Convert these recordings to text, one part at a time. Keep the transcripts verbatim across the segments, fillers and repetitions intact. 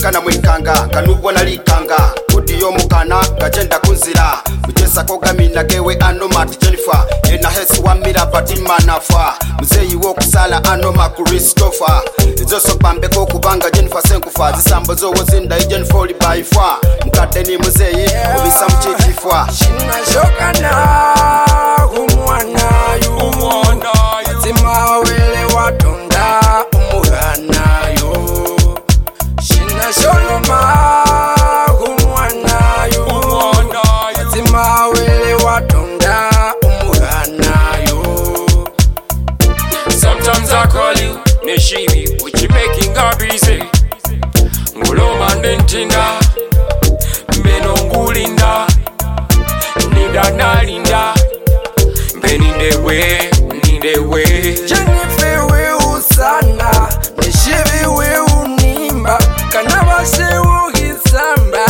kana mwikanga kanubwa nalikanga kudiyo mukana gajenda kunzira mujesa kogamina gewe Anomat Jennifer yena hesi wamira patima nafa muzeyi wo kusala Anomat Christopher izoso pambeko kubanga Jennifer senkufa zisambo zowo zinda Jennifer oli by far mukade ni muzeyi ubisa mchififwa shina shokana umwana yu umwana yu zima wele watonda umugana yu shina sholoma umwana yu umwana yu zima wele watonda umugana yu. Sometimes I call you Neshibi, what you making her busy? Nguloma ndentinda Mbeno ngulinda Nida nalinda Mbenindewe, nindewe Jennifer we usana Neshibi we unimba Kanabase ugisamba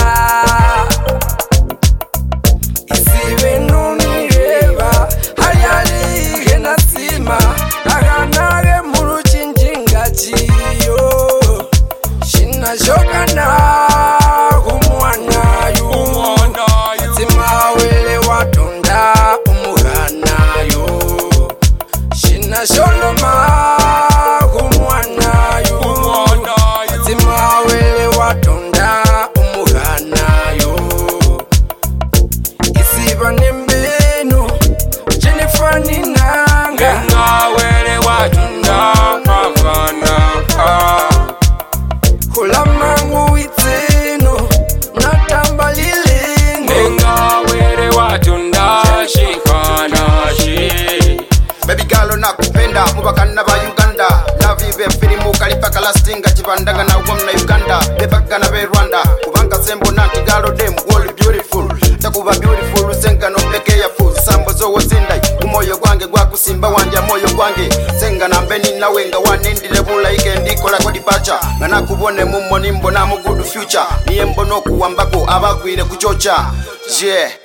Isiwe numireba Hayali igena sima Aganage muru chinchinga chiyo Shina shokana umwana yu umwana yu zima wele watonda umugana yu shina sholoma umwana yu umwana yu zima wele watonda umugana yu isiba nembenu Jennifer ninanga Ngenga wele watonda umugana Kulamangu itino natamba lilingo Ngenga wele watonda shikana shi baby girl nakupenda mubakana ba Uganda love you filimu kalipaka lastinga chibandanga na wamna Uganda bebagana be Rwanda kubanga sembo nanti galo dem all beautiful takuba beautiful senga no peke ya full sambo zo wozinda umoyo gwange gwakusimba wanje moyo gwange senga nambeni na wenga wanendile bula ikendikola kwa dipacha na nakubone mummo nimbo na mugudu future niye mbono kuwambako abagwire kuchocha yeah